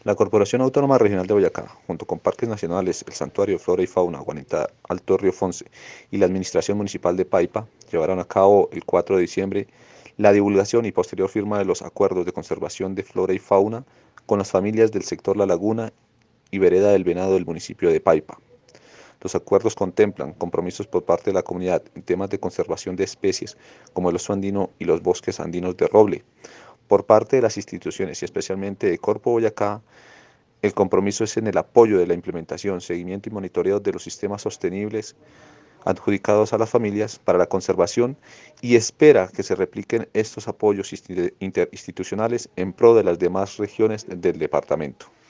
La Corporación Autónoma Regional de Boyacá, junto con Parques Nacionales, el Santuario de Flora y Fauna, Guanita Alto Río Fonce y la Administración Municipal de Paipa, llevaron a cabo el 4 de diciembre la divulgación y posterior firma de los acuerdos de conservación de flora y fauna con las familias del sector La Laguna y Vereda del Venado del municipio de Paipa. Los acuerdos contemplan compromisos por parte de la comunidad en temas de conservación de especies como el oso andino y los bosques andinos de roble. Por parte de las instituciones y especialmente de Corpo Boyacá, el compromiso es en el apoyo de la implementación, seguimiento y monitoreo de los sistemas sostenibles adjudicados a las familias para la conservación y espera que se repliquen estos apoyos interinstitucionales en pro de las demás regiones del departamento.